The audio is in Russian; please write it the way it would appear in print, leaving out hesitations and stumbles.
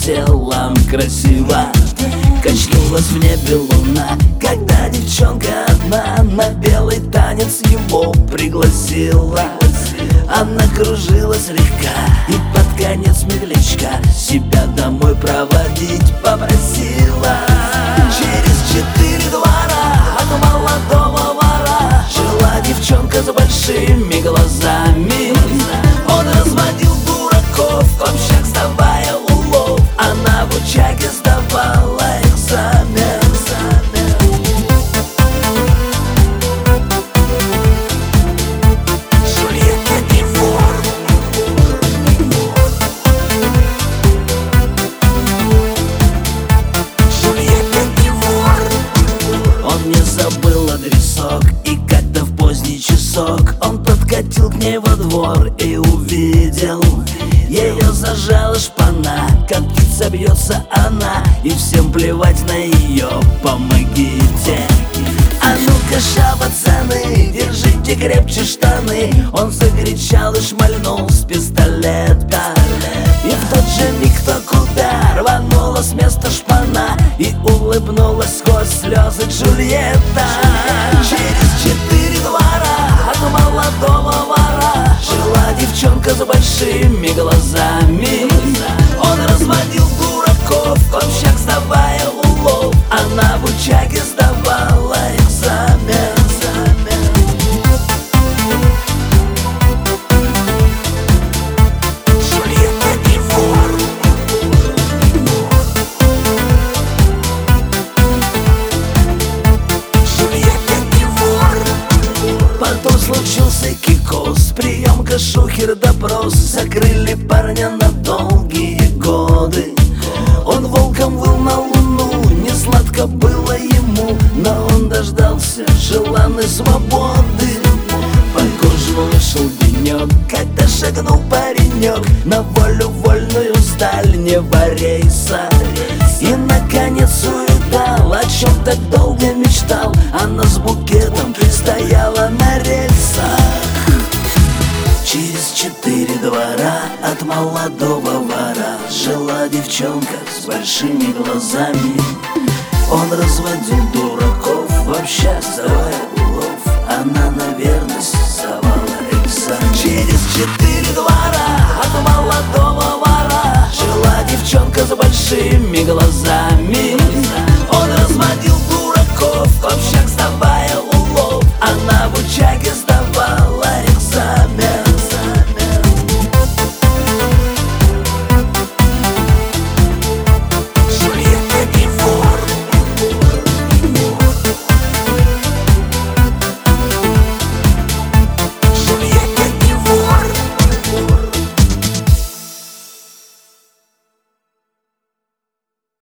телом красиво. Качнулась в небе луна, когда девчонка одна на белый танец его пригласила. Она кружилась слегка и под конец медлячка себя домой проводить попросила. Через 4 двора от молодого вора жила девчонка с большими глазами. Он разводил дураков, в общак сдавая улов, она в учаке сдавала экзамен. Забыл адресок, и как-то в поздний часок он подкатил к ней во двор и увидел ее зажала шпана, как птица бьется она, и всем плевать на ее, помогите. А ну-ка, ша, пацаны, держите крепче штаны. Он закричал и шмальнул с пистолета. И в тот же миг кто куда рванула с места шпана и улыбнулась сквозь слезы Джульетта. Через 4 двора от молодого вора жила девчонка с большими глазами. Он разводил дураков, в общак сдавая улов, она в учаке сдавала экзамен. Потом случился кикос, приемка, шухер, допрос. Закрыли парня на долгие годы. Он волком выл на луну, не сладко было ему, но он дождался желанной свободы. По кожу вышел денек, когда шагнул паренек на волю вольную с дальнего рейса. И наконец увидал, о чем так долго мечтал. Она с букетом стояла на рельсах. Через 4 двора от молодого вора жила девчонка с большими глазами. Он разводил дураков, в общак сдавая улов, она на верность сдавала экзамен. Через 4 двора от молодого вора жила девчонка с большими глазами.